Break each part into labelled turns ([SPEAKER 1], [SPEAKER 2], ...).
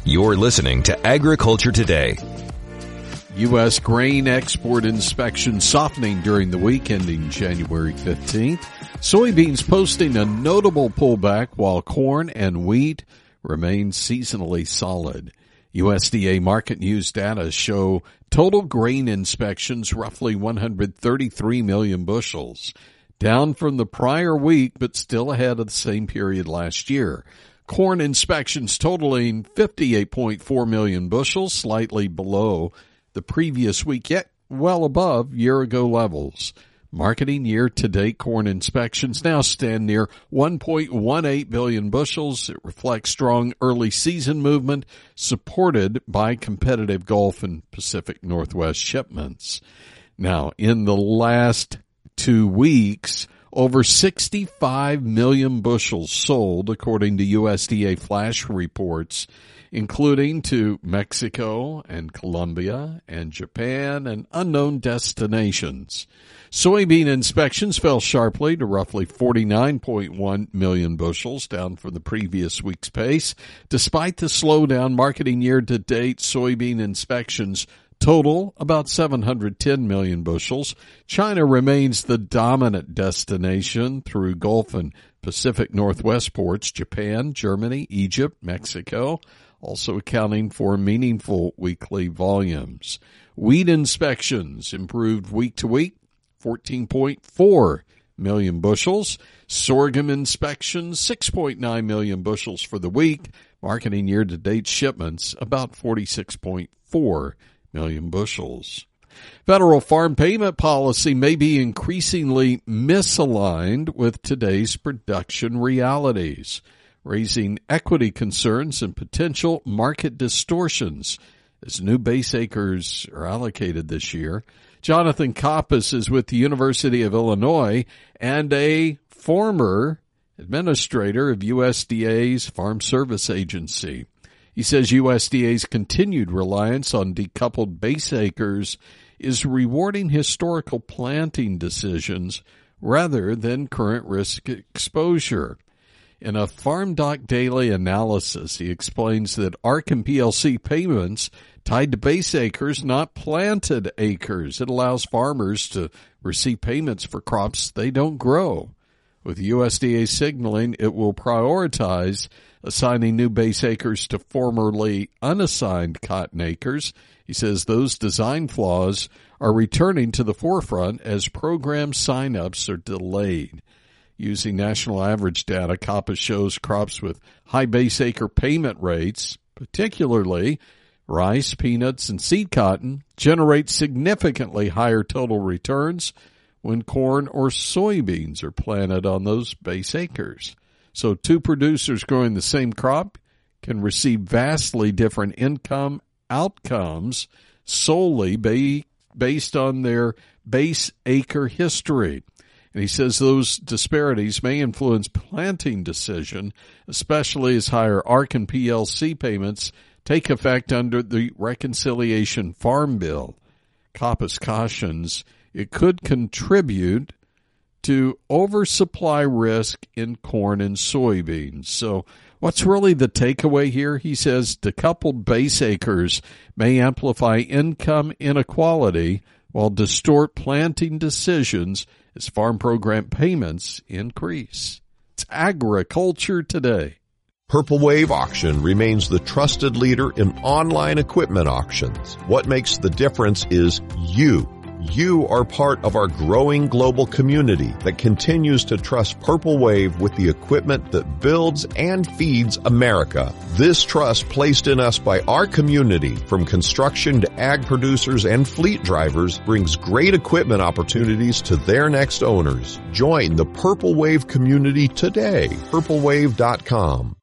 [SPEAKER 1] You're listening to Agriculture Today.
[SPEAKER 2] U.S. grain export inspections softening during the week ending January 15th. Soybeans posting a notable pullback while corn and wheat remain seasonally solid. USDA market news data show total grain inspections roughly 133 million bushels, down from the prior week but still ahead of the same period last year. Corn inspections totaling 58.4 million bushels, slightly below the previous week, yet well above year-ago levels. Marketing year-to-date corn inspections now stand near 1.18 billion bushels. It reflects strong early season movement supported by competitive Gulf and Pacific Northwest shipments. Now, in the last 2 weeks, over 65 million bushels sold, according to USDA flash reports, including to Mexico and Colombia and Japan and unknown destinations. Soybean inspections fell sharply to roughly 49.1 million bushels, down from the previous week's pace. Despite the slowdown, marketing year-to-date soybean inspections total about 710 million bushels. China remains the dominant destination through Gulf and Pacific Northwest ports. Japan, Germany, Egypt, Mexico, also accounting for meaningful weekly volumes. Wheat inspections improved week to week, 14.4 million bushels. Sorghum inspections, 6.9 million bushels for the week. Marketing year-to-date shipments, about 46.4 million bushels. Federal farm payment policy may be increasingly misaligned with today's production realities, raising equity concerns and potential market distortions as new base acres are allocated this year. Jonathan Coppice is with the University of Illinois and a former administrator of USDA's Farm Service Agency. He says USDA's continued reliance on decoupled base acres is rewarding historical planting decisions rather than current risk exposure. In a FarmDoc Daily analysis, he explains that ARC and PLC payments tied to base acres, not planted acres. It allows farmers to receive payments for crops they don't grow. With USDA signaling it will prioritize assigning new base acres to formerly unassigned cotton acres, he says those design flaws are returning to the forefront as program sign-ups are delayed. Using national average data, Coppice shows crops with high base acre payment rates, particularly rice, peanuts, and seed cotton, generate significantly higher total returns when corn or soybeans are planted on those base acres. So two producers growing the same crop can receive vastly different income outcomes solely based on their base acre history. And he says those disparities may influence planting decision, especially as higher ARC and PLC payments take effect under the Reconciliation Farm Bill. Coppice cautions it could contribute to oversupply risk in corn and soybeans. So what's really the takeaway here? He says decoupled base acres may amplify income inequality while distort planting decisions as farm program payments increase. It's Agriculture Today.
[SPEAKER 3] Purple Wave Auction remains the trusted leader in online equipment auctions. What makes the difference is you. You are part of our growing global community that continues to trust Purple Wave with the equipment that builds and feeds America. This trust placed in us by our community, from construction to ag producers and fleet drivers, brings great equipment opportunities to their next owners. Join the Purple Wave community today. PurpleWave.com.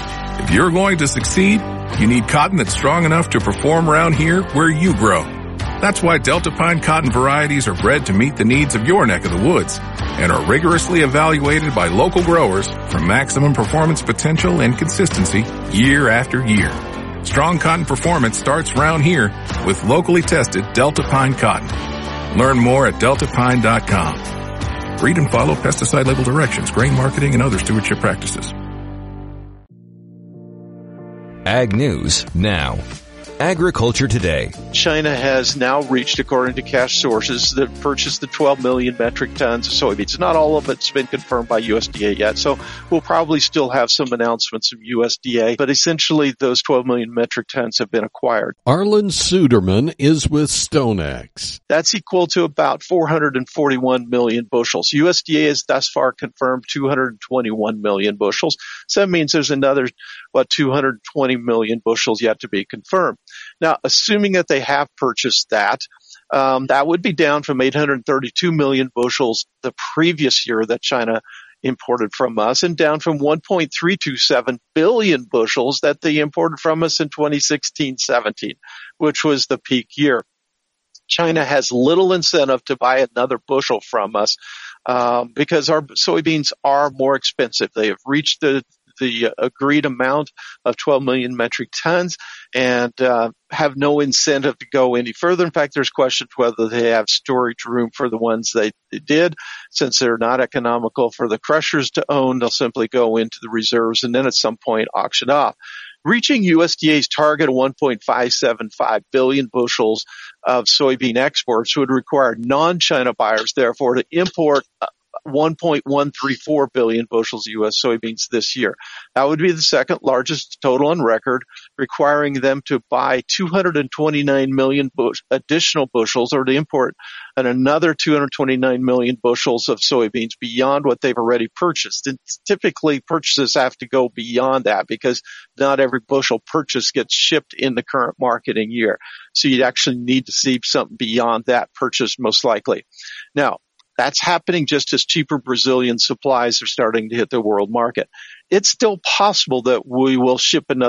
[SPEAKER 4] If you're going to succeed, you need cotton that's strong enough to perform around here where you grow. That's why Delta Pine cotton varieties are bred to meet the needs of your neck of the woods and are rigorously evaluated by local growers for maximum performance potential and consistency year after year. Strong cotton performance starts round here with locally tested Delta Pine cotton. Learn more at deltapine.com. Read and follow pesticide label directions, grain marketing, and other stewardship practices.
[SPEAKER 1] Ag News now. Agriculture Today.
[SPEAKER 5] China has now reached, according to cash sources, that purchased the 12 million metric tons of soybeans. Not all of it's been confirmed by USDA yet, so we'll probably still have some announcements from USDA, but essentially those 12 million metric tons have been acquired.
[SPEAKER 2] Arlen Suderman is with StoneX.
[SPEAKER 5] That's equal to about 441 million bushels. USDA has thus far confirmed 221 million bushels, so that means there's another, 220 million bushels yet to be confirmed. Now, assuming that they have purchased that, that would be down from 832 million bushels the previous year that China imported from us, and down from 1.327 billion bushels that they imported from us in 2016-17, which was the peak year. China has little incentive to buy another bushel from us because our soybeans are more expensive. They have reached the agreed amount of 12 million metric tons and have no incentive to go any further. In fact, there's questions whether they have storage room for the ones they did. Since they're not economical for the crushers to own, they'll simply go into the reserves and then at some point auction off. Reaching USDA's target of 1.575 billion bushels of soybean exports would require non-China buyers, therefore, to import 1.134 billion bushels of U.S. soybeans this year. That would be the second largest total on record, requiring them to buy 229 million additional bushels, or to import another 229 million bushels of soybeans beyond what they've already purchased. And typically purchases have to go beyond that because not every bushel purchase gets shipped in the current marketing year. So you'd actually need to see something beyond that purchase most likely. Now, that's happening just as cheaper Brazilian supplies are starting to hit the world market. It's still possible that we will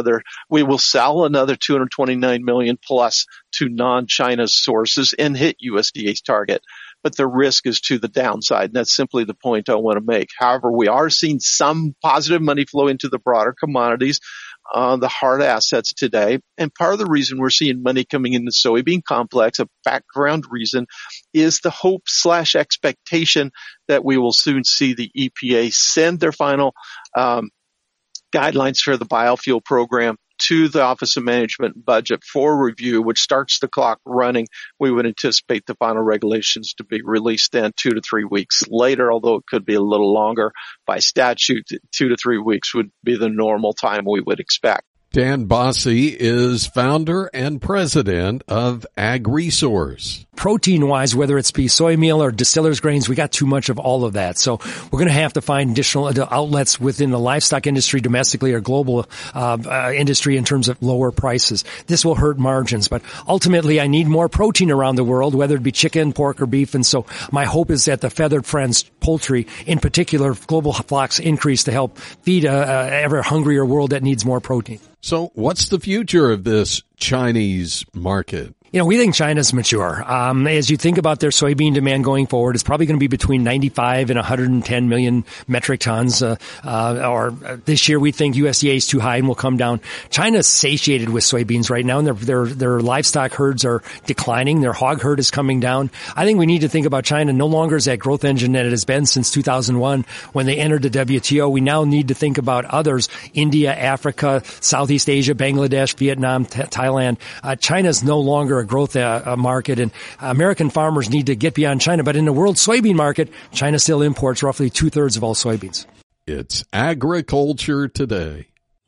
[SPEAKER 5] sell another 229 million plus to non-China sources and hit USDA's target. But the risk is to the downside, and that's simply the point I want to make. However, we are seeing some positive money flow into the broader commodities, the hard assets today. And part of the reason we're seeing money coming in the soybean complex, a background reason, is the hope/expectation that we will soon see the EPA send their final guidelines for the biofuel program to the Office of Management and Budget for review, which starts the clock running. We would anticipate the final regulations to be released then 2 to 3 weeks later, although it could be a little longer. By statute, 2 to 3 weeks would be the normal time we would expect.
[SPEAKER 2] Dan Bosse is founder and president of AgResource.
[SPEAKER 6] Protein-wise, whether it's be soy meal or distillers grains, we got too much of all of that. So we're going to have to find additional outlets within the livestock industry domestically or global industry in terms of lower prices. This will hurt margins, but ultimately I need more protein around the world, whether it be chicken, pork, or beef. And so my hope is that the Feathered Friends poultry, in particular, global flocks increase to help feed a ever hungrier world that needs more protein.
[SPEAKER 2] So what's the future of this Chinese market?
[SPEAKER 6] You know, we think China's mature. As you think about their soybean demand going forward, it's probably going to be between 95 and 110 million metric tons. Or this year we think USDA is too high and will come down. China's satiated with soybeans right now, and their livestock herds are declining. Their hog herd is coming down. I think we need to think about China no longer as that growth engine that it has been since 2001 when they entered the WTO. We now need to think about others: India, Africa, Southeast Asia, Bangladesh, Vietnam, Thailand. China's no longer a growth market, and American farmers need to get beyond China. But in the world soybean market, China still imports roughly 2/3 of all soybeans.
[SPEAKER 2] It's Agriculture Today.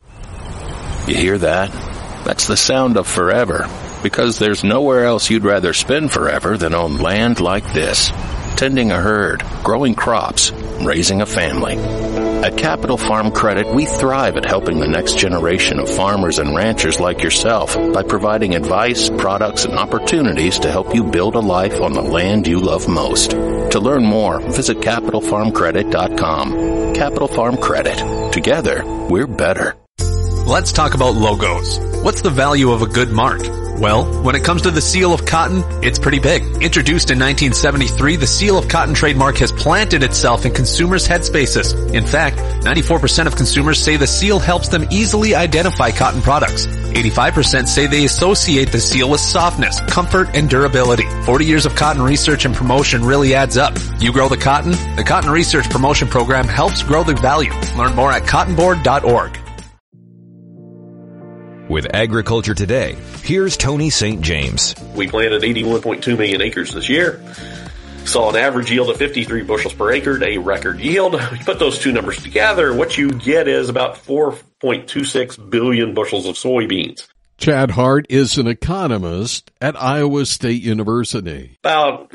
[SPEAKER 7] You hear that? That's the sound of forever, because there's nowhere else you'd rather spend forever than on land like this, tending a herd, growing crops, raising a family. At Capital Farm Credit, we thrive at helping the next generation of farmers and ranchers like yourself by providing advice, products, and opportunities to help you build a life on the land you love most. To learn more, visit CapitalFarmCredit.com. Capital Farm Credit. Together, we're better.
[SPEAKER 8] Let's talk about logos. What's the value of a good mark? Well, when it comes to the Seal of Cotton, it's pretty big. Introduced in 1973, the Seal of Cotton trademark has planted itself in consumers' headspaces. In fact, 94% of consumers say the seal helps them easily identify cotton products. 85% say they associate the seal with softness, comfort, and durability. 40 years of cotton research and promotion really adds up. You grow the cotton Research Promotion Program helps grow the value. Learn more at cottonboard.org.
[SPEAKER 1] With Agriculture Today, here's Tony St. James.
[SPEAKER 9] We planted 81.2 million acres this year. Saw an average yield of 53 bushels per acre, a record yield. You put those two numbers together, what you get is about 4.26 billion bushels of soybeans.
[SPEAKER 2] Chad Hart is an economist at Iowa State University.
[SPEAKER 9] About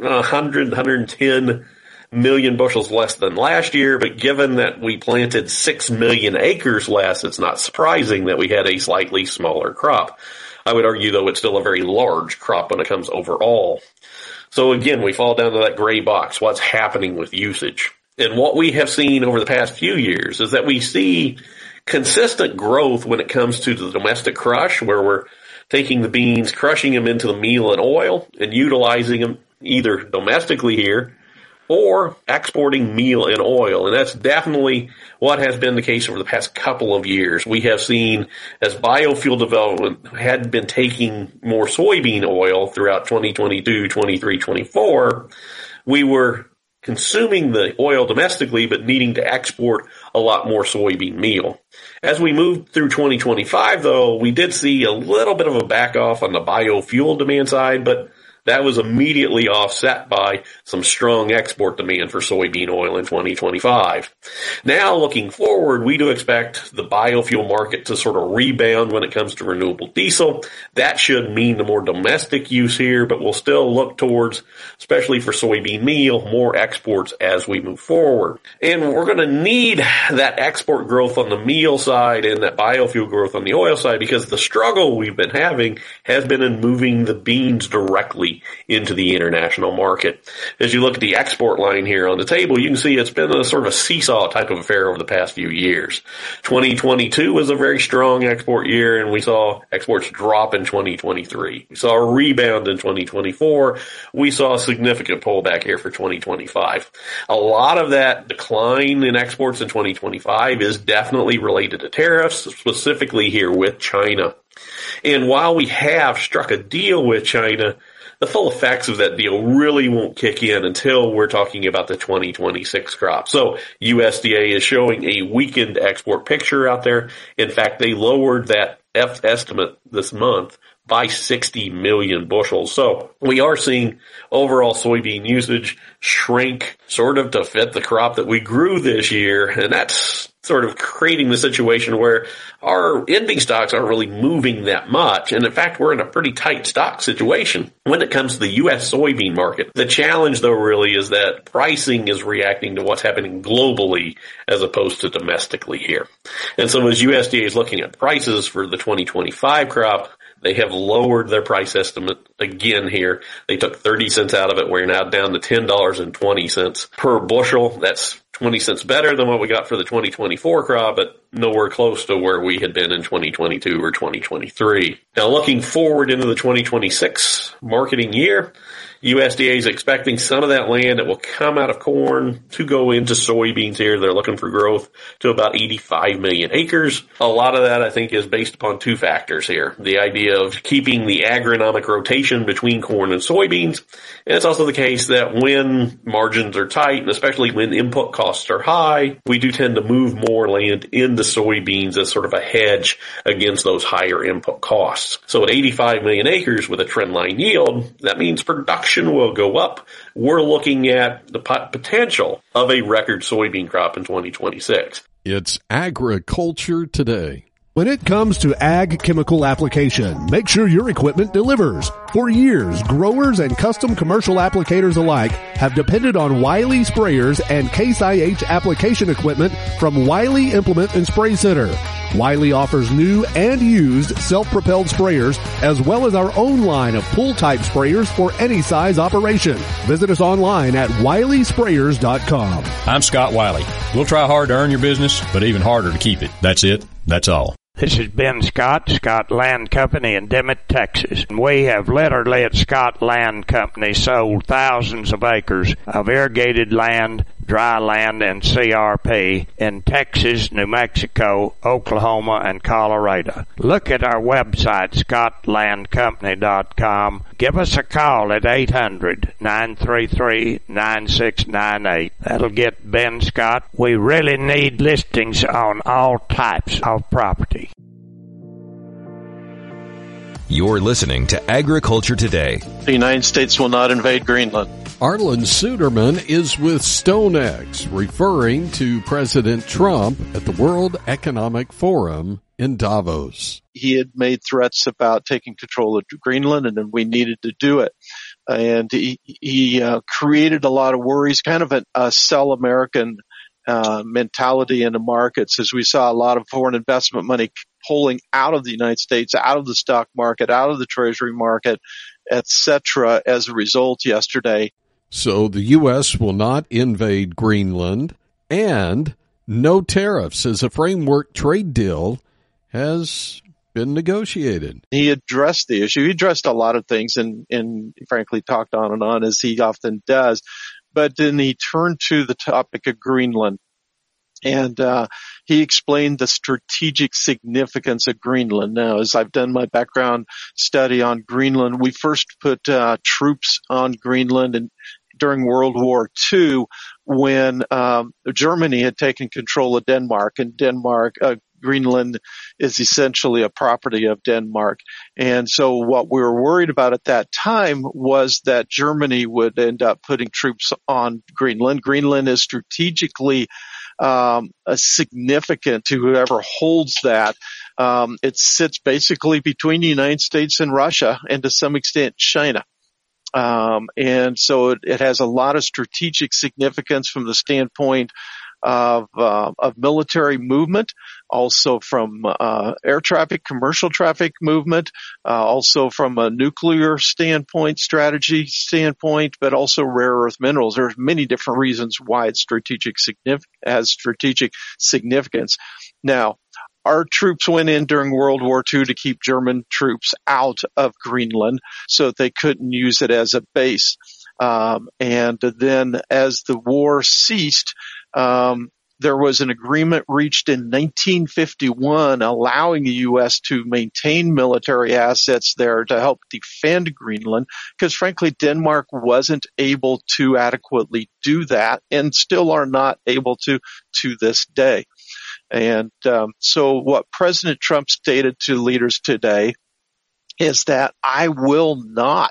[SPEAKER 9] 110 million bushels less than last year, but given that we planted 6 million acres less, it's not surprising that we had a slightly smaller crop. I would argue, though, it's still a very large crop when it comes overall. So again, we fall down to that gray box. What's happening with usage? And what we have seen over the past few years is that we see consistent growth when it comes to the domestic crush, where we're taking the beans, crushing them into the meal and oil, and utilizing them either domestically here or exporting meal and oil. And that's definitely what has been the case over the past couple of years. We have seen, as biofuel development had been taking more soybean oil throughout 2022, 23, 24, we were consuming the oil domestically, but needing to export a lot more soybean meal. As we moved through 2025, though, we did see a little bit of a back off on the biofuel demand side, but that was immediately offset by some strong export demand for soybean oil in 2025. Now, looking forward, we do expect the biofuel market to sort of rebound when it comes to renewable diesel. That should mean the more domestic use here, but we'll still look towards, especially for soybean meal, more exports as we move forward. And we're going to need that export growth on the meal side and that biofuel growth on the oil side, because the struggle we've been having has been in moving the beans directly into the international market. As you look at the export line here on the table, you can see it's been a sort of a seesaw type of affair over the past few years. 2022 was a very strong export year, and we saw exports drop in 2023. We saw a rebound in 2024. We saw a significant pullback here for 2025. A lot of that decline in exports in 2025 is definitely related to tariffs, specifically here with China. And while we have struck a deal with China, the full effects of that deal really won't kick in until we're talking about the 2026 crop. So USDA is showing a weakened export picture out there. In fact, they lowered that estimate this month by 60 million bushels. So we are seeing overall soybean usage shrink sort of to fit the crop that we grew this year. And that's sort of creating the situation where our ending stocks aren't really moving that much. And in fact, we're in a pretty tight stock situation when it comes to the U.S. soybean market. The challenge, though, really is that pricing is reacting to what's happening globally as opposed to domestically here. And so as USDA is looking at prices for the 2025 crop, they have lowered their price estimate again here. They took 30 cents out of it. We're now down to $10.20 per bushel. That's 20 cents better than what we got for the 2024 crop, but nowhere close to where we had been in 2022 or 2023. Now, looking forward into the 2026 marketing year, USDA is expecting some of that land that will come out of corn to go into soybeans here. They're looking for growth to about 85 million acres. A lot of that, I think, is based upon two factors here. The idea of keeping the agronomic rotation between corn and soybeans. And it's also the case that when margins are tight, and especially when input costs are high, we do tend to move more land into soybeans as sort of a hedge against those higher input costs. So at 85 million acres with a trendline yield, that means production will go up. We're looking at the potential of a record soybean crop in 2026.
[SPEAKER 2] It's Agriculture Today.
[SPEAKER 10] When it comes to ag chemical application, make sure your equipment delivers. For years, growers and custom commercial applicators alike have depended on Wiley sprayers and Case IH application equipment from Wiley Implement and Spray Center. Wiley offers new and used self-propelled sprayers as well as our own line of pull-type sprayers for any size operation. Visit us online at WileySprayers.com.
[SPEAKER 11] I'm Scott Wiley. We'll try hard to earn your business, but even harder to keep it. That's it. That's all.
[SPEAKER 12] This is Ben Scott, Scott Land Company in Dimmitt, Texas. We have literally at Scott Land Company sold thousands of acres of irrigated land, dry land, and CRP in Texas, New Mexico, Oklahoma, and Colorado. Look at our website, scottlandcompany.com. Give us a call at 800-933-9698. That'll get Ben Scott. We really need listings on all types of property.
[SPEAKER 1] You're listening to Agriculture Today.
[SPEAKER 5] The United States will not invade Greenland.
[SPEAKER 2] Arlen Suderman is with StoneX, referring to President Trump at the World Economic Forum in Davos.
[SPEAKER 5] He had made threats about taking control of Greenland, and then we needed to do it. And he created a lot of worries, kind of a sell American mentality in the markets, as we saw a lot of foreign investment money pulling out of the United States, out of the stock market, out of the treasury market, etc. as a result yesterday.
[SPEAKER 2] So the U.S. will not invade Greenland, and no tariffs as a framework trade deal has been negotiated.
[SPEAKER 5] He addressed the issue. He addressed a lot of things and frankly talked on and on, as he often does. But then he turned to the topic of Greenland. And he explained the strategic significance of Greenland. Now, as I've done my background study on Greenland, we first put troops on Greenland during World War II when Germany had taken control of Denmark. And Greenland is essentially a property of Denmark. And so what we were worried about at that time was that Germany would end up putting troops on Greenland. Greenland is strategically significant to whoever holds that. It sits basically between the United States and Russia, and to some extent China. And so it has a lot of strategic significance from the standpoint of military movement, also from air traffic, commercial traffic movement, also from a nuclear strategy standpoint, but also rare earth minerals. There's many different reasons why it's has strategic significance. Now, our troops went in during World War II to keep German troops out of Greenland so that they couldn't use it as a base. And then as the war ceased, there was an agreement reached in 1951 allowing the U.S. to maintain military assets there to help defend Greenland, because frankly, Denmark wasn't able to adequately do that and still are not able to this day. And so what President Trump stated to leaders today is that I will not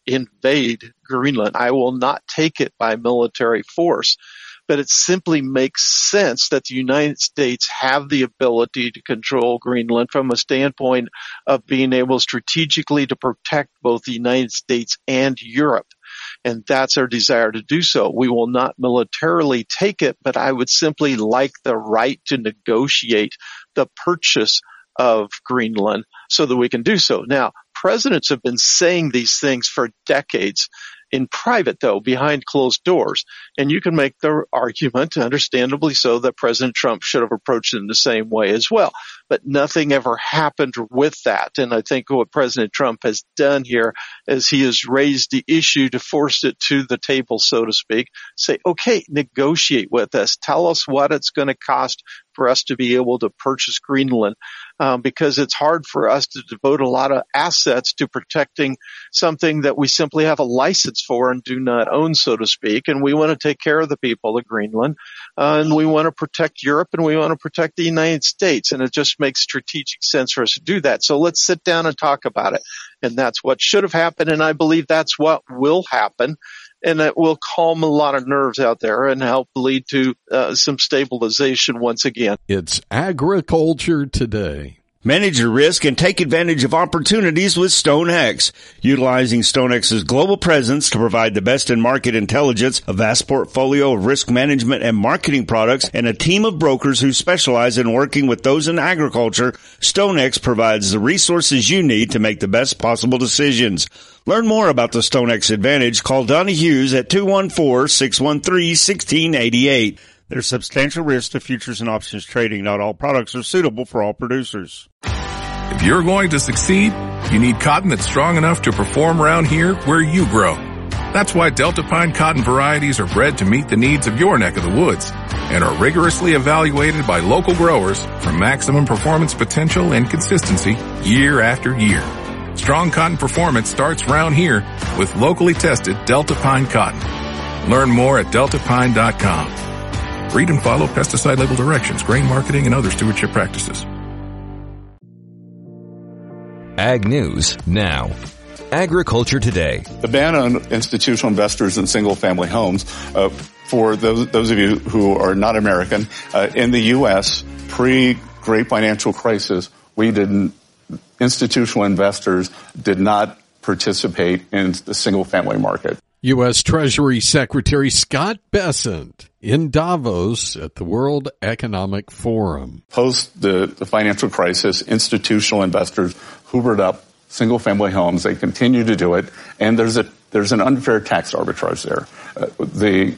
[SPEAKER 5] invade Greenland. I will not take it by military force. But it simply makes sense that the United States have the ability to control Greenland from a standpoint of being able strategically to protect both the United States and Europe. And that's our desire to do so. We will not militarily take it, but I would simply like the right to negotiate the purchase of Greenland so that we can do so. Now, presidents have been saying these things for decades. In private, though, behind closed doors. And you can make the argument, understandably so, that President Trump should have approached it in the same way as well. But nothing ever happened with that. And I think what President Trump has done here is he has raised the issue to force it to the table, so to speak. Say, okay, negotiate with us. Tell us what it's going to cost for us to be able to purchase Greenland, because it's hard for us to devote a lot of assets to protecting something that we simply have a license for and do not own, so to speak. And we want to take care of the people of Greenland, and we want to protect Europe, and we want to protect the United States. And it just makes strategic sense for us to do that. So let's sit down and talk about it. And that's what should have happened, and I believe that's what will happen. And it will calm a lot of nerves out there and help lead to some stabilization once again.
[SPEAKER 2] It's Agriculture Today.
[SPEAKER 13] Manage your risk and take advantage of opportunities with StoneX. Utilizing StoneX's global presence to provide the best in market intelligence, a vast portfolio of risk management and marketing products, and a team of brokers who specialize in working with those in agriculture, StoneX provides the resources you need to make the best possible decisions. Learn more about the StoneX Advantage. Call Donnie Hughes at 214-613-1688. There's substantial risk to futures and options trading. Not all products are suitable for all producers.
[SPEAKER 4] If you're going to succeed, you need cotton that's strong enough to perform around here where you grow. That's why Delta Pine cotton varieties are bred to meet the needs of your neck of the woods and are rigorously evaluated by local growers for maximum performance potential and consistency year after year. Strong cotton performance starts round here with locally tested Delta Pine cotton. Learn more at deltapine.com. Read and follow pesticide label directions, grain marketing, and other stewardship practices.
[SPEAKER 1] Ag News now. Agriculture Today.
[SPEAKER 14] The ban on institutional investors in single-family homes, for those of you who are not American, in the U.S., pre-Great Financial Crisis, institutional investors did not participate in the single-family market.
[SPEAKER 2] U.S. Treasury Secretary Scott Bessent in Davos at the World Economic Forum.
[SPEAKER 14] Post the financial crisis, institutional investors hoovered up single-family homes. They continue to do it, and there's an unfair tax arbitrage there.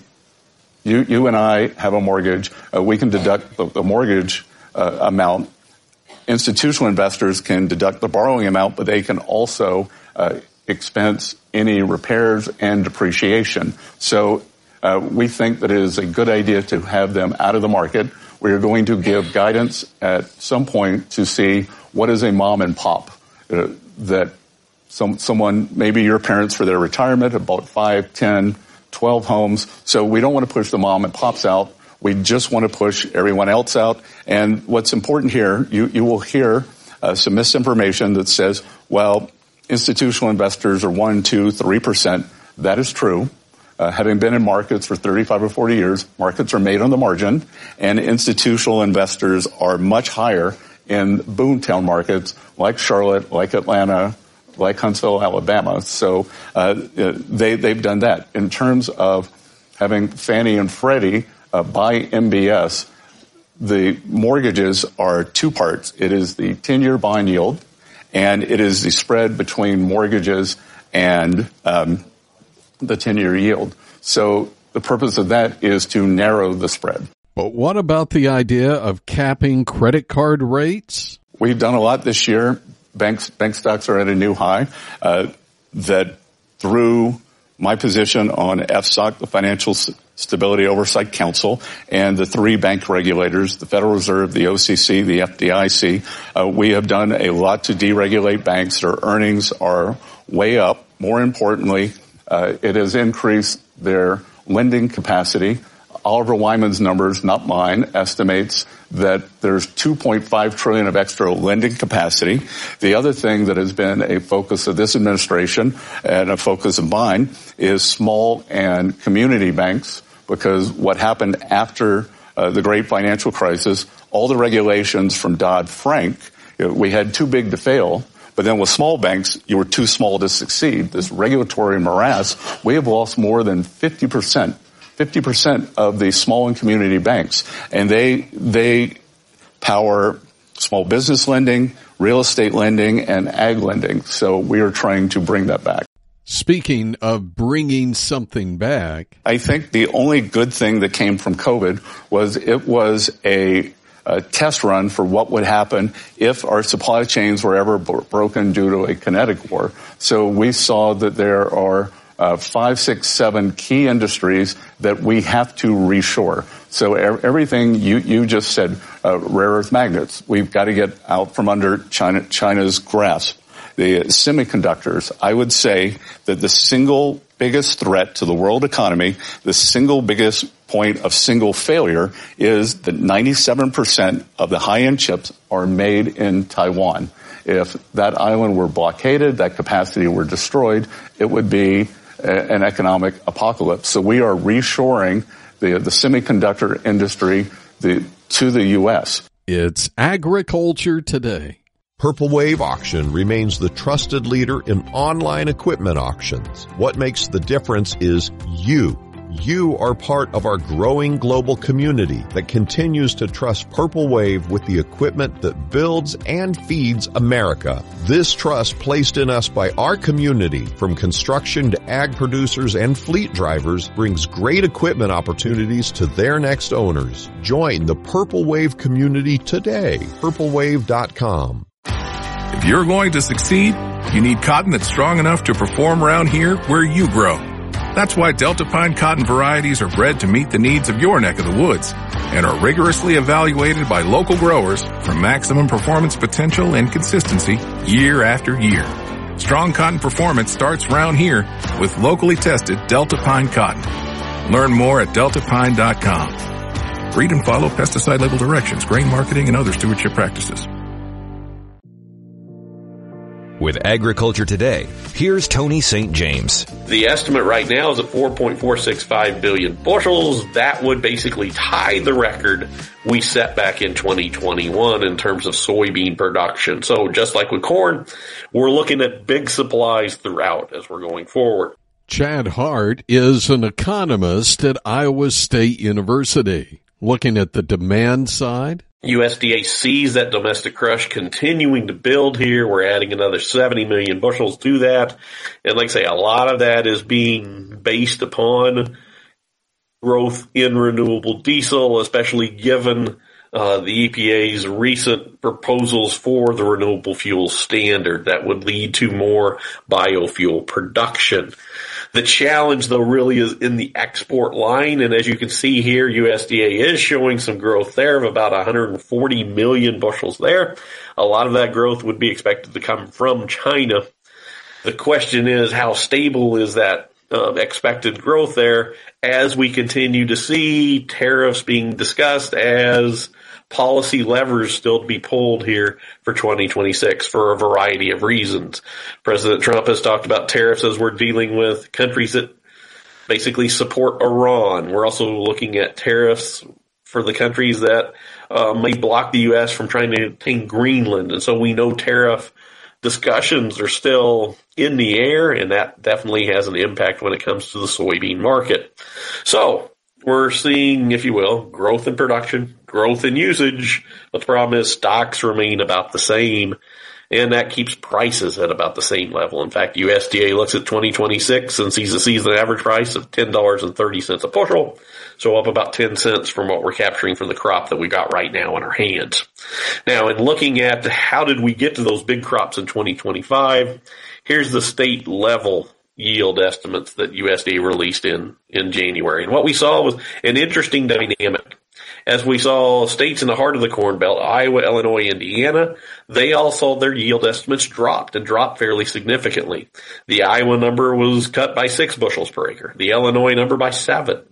[SPEAKER 14] You and I have a mortgage. We can deduct the mortgage amount. Institutional investors can deduct the borrowing amount, but they can also expense any repairs and depreciation. So we think that it is a good idea to have them out of the market. We are going to give guidance at some point to see what is a mom and pop that someone, maybe your parents for their retirement, have bought 5, 10, 12 homes. So we don't want to push the mom and pops out. We just want to push everyone else out. And what's important here, you will hear some misinformation that says, well, institutional investors are 1%, 2%, 3%. That is true. Having been in markets for 35 or 40 years, markets are made on the margin, and institutional investors are much higher in boomtown markets like Charlotte, like Atlanta, like Huntsville, Alabama. So they've done that. In terms of having Fannie and Freddie buy MBS, the mortgages are two parts. It is the 10-year bond yield, and it is the spread between mortgages and the 10-year yield. So the purpose of that is to narrow the spread.
[SPEAKER 2] But what about the idea of capping credit card rates?
[SPEAKER 14] We've done a lot this year. Bank stocks are at a new high. That through my position on FSOC, the Financial Stability Oversight Council, and the three bank regulators, the Federal Reserve, the OCC, the FDIC, we have done a lot to deregulate banks. Their earnings are way up. More importantly, it has increased their lending capacity. Oliver Wyman's numbers, not mine, estimates that there's $2.5 trillion of extra lending capacity. The other thing that has been a focus of this administration and a focus of mine is small and community banks, because what happened after the Great Financial Crisis, all the regulations from Dodd-Frank, we had too big to fail. But then with small banks, you were too small to succeed. This regulatory morass, we have lost more than 50% of the small and community banks. And they power small business lending, real estate lending, and ag lending. So we are trying to bring that back.
[SPEAKER 2] Speaking of bringing something back,
[SPEAKER 14] I think the only good thing that came from COVID was it was a test run for what would happen if our supply chains were ever broken due to a kinetic war. So we saw that there are 5, 6, 7 key industries that we have to reshore. So everything you just said, rare earth magnets, we've got to get out from under China's grasp. The semiconductors, I would say that the single biggest threat to the world economy, the single biggest point of single failure, is that 97% of the high-end chips are made in Taiwan. If that island were blockaded, that capacity were destroyed, it would be an economic apocalypse. So we are reshoring the semiconductor industry to the U.S.
[SPEAKER 2] It's Agriculture Today.
[SPEAKER 3] Purple Wave Auction remains the trusted leader in online equipment auctions. What makes the difference is you. You are part of our growing global community that continues to trust Purple Wave with the equipment that builds and feeds America. This trust placed in us by our community, from construction to ag producers and fleet drivers, brings great equipment opportunities to their next owners. Join the Purple Wave community today. PurpleWave.com.
[SPEAKER 4] If you're going to succeed, you need cotton that's strong enough to perform around here where you grow. That's why Delta Pine cotton varieties are bred to meet the needs of your neck of the woods and are rigorously evaluated by local growers for maximum performance potential and consistency year after year. Strong cotton performance starts around here with locally tested Delta Pine cotton. Learn more at deltapine.com. Read and follow pesticide label directions, grain marketing, and other stewardship practices.
[SPEAKER 1] With Agriculture Today, here's Tony St. James.
[SPEAKER 9] The estimate right now is at 4.465 billion bushels. That would basically tie the record we set back in 2021 in terms of soybean production. So just like with corn, we're looking at big supplies throughout as we're going forward.
[SPEAKER 2] Chad Hart is an economist at Iowa State University. Looking at the demand side,
[SPEAKER 9] USDA sees that domestic crush continuing to build here. We're adding another 70 million bushels to that. And like I say, a lot of that is being based upon growth in renewable diesel, especially given the EPA's recent proposals for the renewable fuel standard that would lead to more biofuel production. The challenge, though, really is in the export line. And as you can see here, USDA is showing some growth there of about 140 million bushels there. A lot of that growth would be expected to come from China. The question is, how stable is that expected growth there as we continue to see tariffs being discussed as policy levers still to be pulled here for 2026 for a variety of reasons. President Trump has talked about tariffs as we're dealing with countries that basically support Iran. We're also looking at tariffs for the countries that may block the U.S. from trying to obtain Greenland. And so we know tariff discussions are still in the air, and that definitely has an impact when it comes to the soybean market. So we're seeing, if you will, growth in production, growth in usage, but the problem is stocks remain about the same, and that keeps prices at about the same level. In fact, USDA looks at 2026 and sees a season average price of $10.30 a bushel, so up about 10 cents from what we're capturing for the crop that we got right now in our hands. Now, in looking at how did we get to those big crops in 2025, here's the state level yield estimates that USDA released in January. And what we saw was an interesting dynamic. As we saw states in the heart of the Corn Belt, Iowa, Illinois, Indiana, they all saw their yield estimates dropped fairly significantly. The Iowa number was cut by 6 bushels per acre. The Illinois number by 7.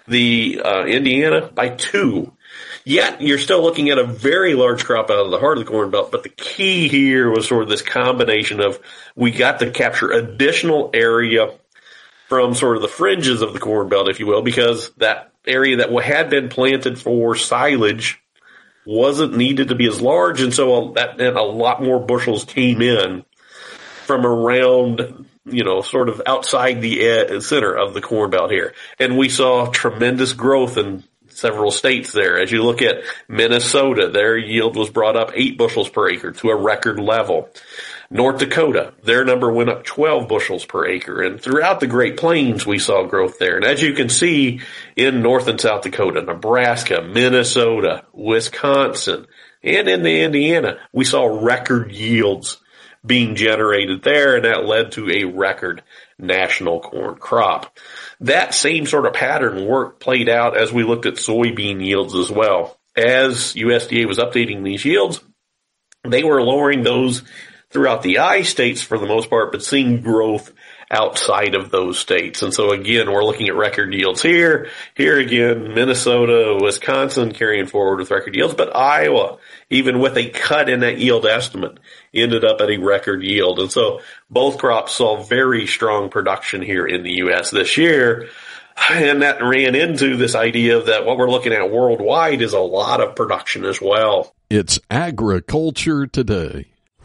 [SPEAKER 9] The Indiana by 2. Yet you're still looking at a very large crop out of the heart of the Corn Belt, but the key here was sort of this combination of we got to capture additional area from sort of the fringes of the Corn Belt, if you will, because that area that had been planted for silage wasn't needed to be as large, and so that meant a lot more bushels came in from around, sort of outside the center of the Corn Belt here. And we saw tremendous growth in several states there. As you look at Minnesota, their yield was brought up 8 bushels per acre to a record level. North Dakota, their number went up 12 bushels per acre. And throughout the Great Plains, we saw growth there. And as you can see in North and South Dakota, Nebraska, Minnesota, Wisconsin, and in Indiana, we saw record yields being generated there, and that led to a record national corn crop. That same sort of pattern played out as we looked at soybean yields as well. As USDA was updating these yields, they were lowering those throughout the I states for the most part, but seeing growth outside of those states. And so again, we're looking at record yields here. Here again, Minnesota, Wisconsin carrying forward with record yields, but Iowa, even with a cut in that yield estimate, ended up at a record yield. And so both crops saw very strong production here in the U.S. this year. And that ran into this idea that what we're looking at worldwide is a lot of production as well.
[SPEAKER 2] It's Agriculture Today.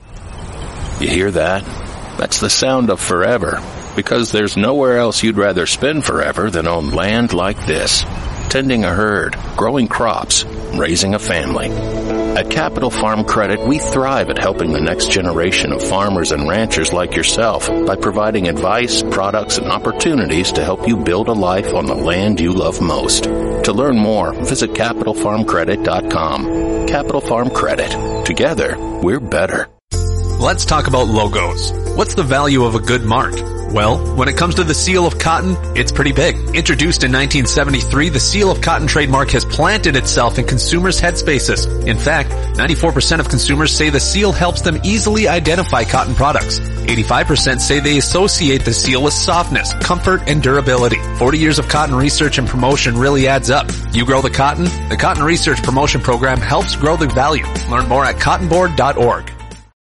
[SPEAKER 7] You hear that? That's the sound of forever, because there's nowhere else you'd rather spend forever than on land like this, tending a herd, growing crops, raising a family. At Capital Farm Credit, we thrive at helping the next generation of farmers and ranchers like yourself by providing advice, products, and opportunities to help you build a life on the land you love most. To learn more, visit CapitalFarmCredit.com. Capital Farm Credit. Together, we're better.
[SPEAKER 8] Let's talk about logos. What's the value of a good mark? Well, when it comes to the seal of cotton, it's pretty big. Introduced in 1973, the seal of cotton trademark has planted itself in consumers' headspaces. In fact, 94% of consumers say the seal helps them easily identify cotton products. 85% say they associate the seal with softness, comfort, and durability. 40 years of cotton research and promotion really adds up. You grow the Cotton Research Promotion Program helps grow the value. Learn more at cottonboard.org.